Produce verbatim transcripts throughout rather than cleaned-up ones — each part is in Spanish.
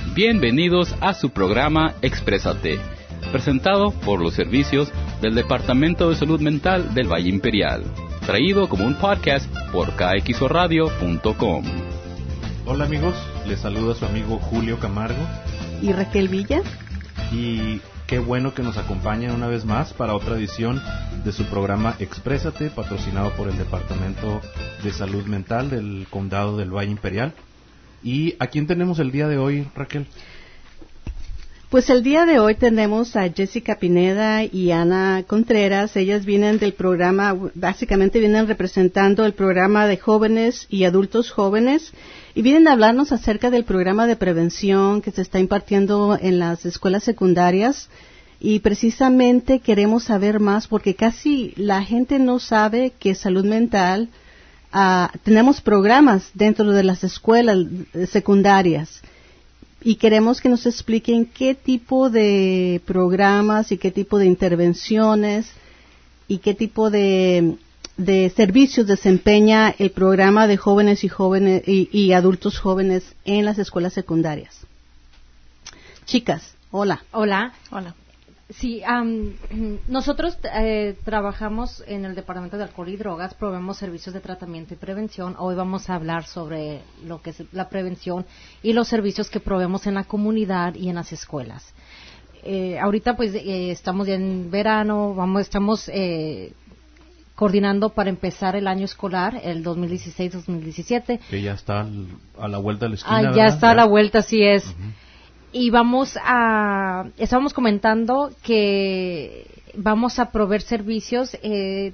Bienvenidos a su programa Exprésate, presentado por los servicios del Departamento de Salud Mental del Valle Imperial, traído como un podcast por K X O radio punto com. Hola amigos, les saluda su amigo Julio Camargo y Raquel Villa, y qué bueno que nos acompañan una vez más para otra edición de su programa Exprésate, patrocinado por el Departamento de Salud Mental del Condado del Valle Imperial. ¿Y a quién tenemos el día de hoy, Raquel? Pues el día de hoy tenemos a Jessica Pineda y Ana Contreras. Ellas vienen del programa, básicamente vienen representando el programa de jóvenes y adultos jóvenes, y vienen a hablarnos acerca del programa de prevención que se está impartiendo en las escuelas secundarias. Y precisamente queremos saber más porque casi la gente no sabe que salud mental, uh, tenemos programas dentro de las escuelas secundarias. Y queremos que nos expliquen qué tipo de programas y qué tipo de intervenciones y qué tipo de, de servicios desempeña el programa de jóvenes y jóvenes y, y adultos jóvenes en las escuelas secundarias. Chicas, hola. Hola. Hola. Sí, um, nosotros eh, trabajamos en el Departamento de Alcohol y Drogas, proveemos servicios de tratamiento y prevención. Hoy vamos a hablar sobre lo que es la prevención y los servicios que proveemos en la comunidad y en las escuelas. Eh, ahorita pues eh, estamos ya en verano, vamos, estamos eh, coordinando para empezar el año escolar, el dos mil dieciséis dos mil diecisiete. Que ya está a la vuelta de la esquina, Ah, ya ¿verdad? está ¿Ya? a la vuelta, así es. Uh-huh. Y vamos a, estábamos comentando que vamos a proveer servicios eh,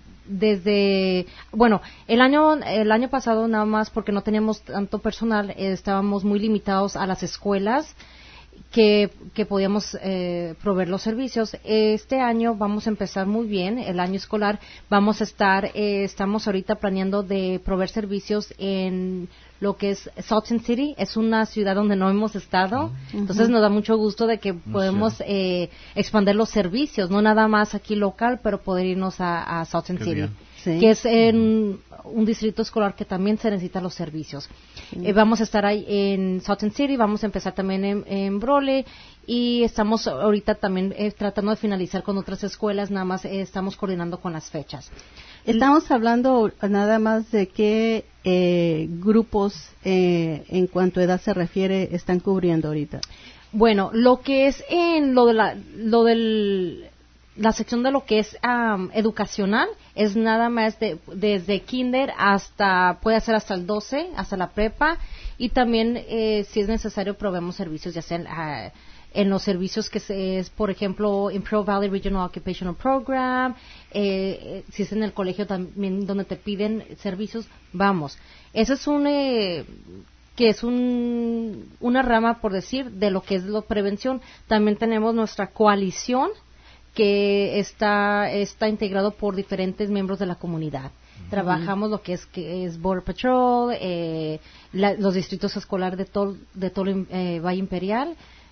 desde, bueno, el año el año pasado nada más porque no teníamos tanto personal, eh, estábamos muy limitados a las escuelas que, que podíamos eh, proveer los servicios. Este año vamos a empezar muy bien, el año escolar, vamos a estar, eh, estamos ahorita planeando de proveer servicios en lo que es Salt Lake City, es una ciudad donde no hemos estado, uh-huh. Entonces nos da mucho gusto de que no podemos sé. eh, expandir los servicios, no nada más aquí local, pero poder irnos a, a Salt Lake City, sí. Que es en uh-huh. un distrito escolar que también se necesitan los servicios. Uh-huh. Eh, vamos a estar ahí en Salt Lake City, vamos a empezar también en, en Brawley, y estamos ahorita también eh, tratando de finalizar con otras escuelas, nada más eh, estamos coordinando con las fechas. Estamos hablando nada más de qué eh, grupos, eh, en cuanto a edad se refiere, están cubriendo ahorita. Bueno, lo que es en lo de la, lo del, la sección de lo que es um, educacional es nada más de, desde kinder hasta, puede ser hasta el doce, hasta la prepa, y también eh, si es necesario proveemos servicios ya sean uh, en los servicios que se, es, por ejemplo, Imperial Valley Regional Occupational Program, eh, si es en el colegio también donde te piden servicios, vamos. Eso es un, eh, que es un, una rama, por decir, de lo que es la prevención. También tenemos nuestra coalición, que está, está integrado por diferentes miembros de la comunidad. Uh-huh. Trabajamos lo que es, que es Border Patrol, eh, la, los distritos escolares de todo, de todo el eh, Valle Imperial,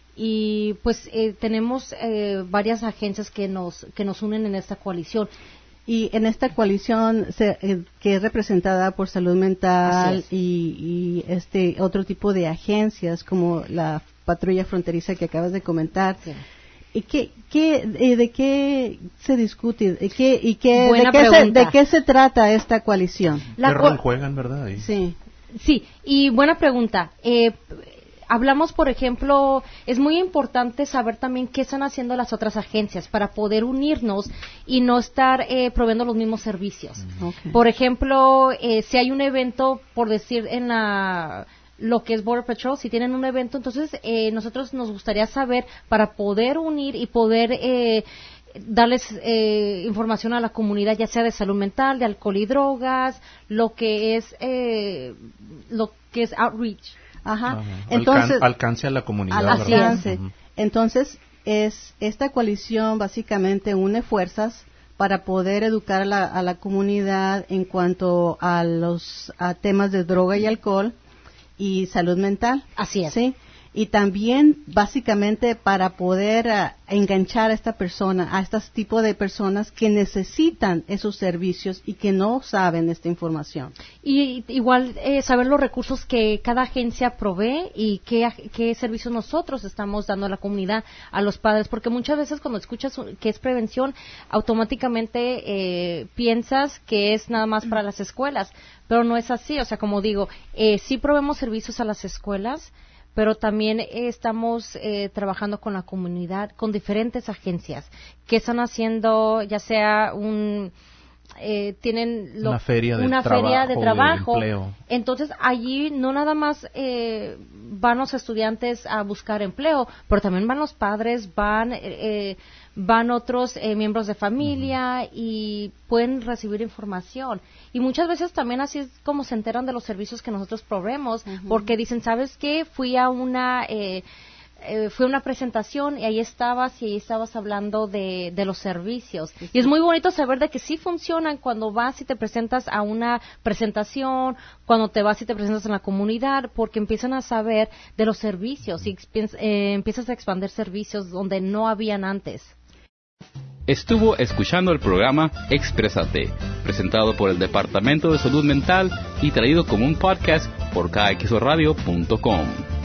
y pues eh, tenemos eh, varias agencias que nos que nos unen en esta coalición. Y en esta coalición se, eh, que es representada por salud mental es. y, y este otro tipo de agencias como la patrulla fronteriza que acabas de comentar. Sí. ¿Y qué, qué, eh, de qué se discute? ¿Y qué, y qué, de, qué se, de qué se trata esta coalición? ¿Qué rol juegan, verdad? Ahí? Sí. Sí, y buena pregunta. Eh, Hablamos, por ejemplo, es muy importante saber también qué están haciendo las otras agencias para poder unirnos y no estar eh, proveyendo los mismos servicios. Okay. Por ejemplo, eh, si hay un evento, por decir, en la lo que es Border Patrol, si tienen un evento, entonces eh, nosotros nos gustaría saber para poder unir y poder eh, darles eh, información a la comunidad, ya sea de salud mental, de alcohol y drogas, lo que es eh, lo que es outreach. Ajá. Ajá. Entonces, Alcan- alcance a la comunidad. Al alcance. Uh-huh. Entonces, es esta coalición básicamente une fuerzas para poder educar a la, a la comunidad en cuanto a los a temas de droga y alcohol y salud mental. Así es. ¿Sí? y también básicamente para poder uh, enganchar a esta persona, a este tipo de personas que necesitan esos servicios y que no saben esta información. Y igual eh, saber los recursos que cada agencia provee y qué, qué servicios nosotros estamos dando a la comunidad, a los padres, porque muchas veces cuando escuchas que es prevención, automáticamente eh, piensas que es nada más para las escuelas, pero no es así. O sea, como digo, eh, sí proveemos servicios a las escuelas, pero también eh, estamos eh, trabajando con la comunidad, con diferentes agencias que están haciendo, ya sea un... Eh, tienen lo, una feria de una trabajo, feria de trabajo. De empleo. Entonces allí no nada más eh, van los estudiantes a buscar empleo, pero también van los padres, van eh, van otros eh, miembros de familia uh-huh. y pueden recibir información. Y muchas veces también así es como se enteran de los servicios que nosotros proveemos, uh-huh. porque dicen, ¿sabes qué? Fui a una eh, Eh, fue una presentación y ahí estabas y ahí estabas hablando de, de los servicios. Sí. Y es muy bonito saber de que sí funcionan cuando vas y te presentas a una presentación, cuando te vas y te presentas en la comunidad, porque empiezan a saber de los servicios y eh, empiezas a expandir servicios donde no habían antes. Estuvo escuchando el programa Exprésate, presentado por el Departamento de Salud Mental y traído como un podcast por K X O radio punto com.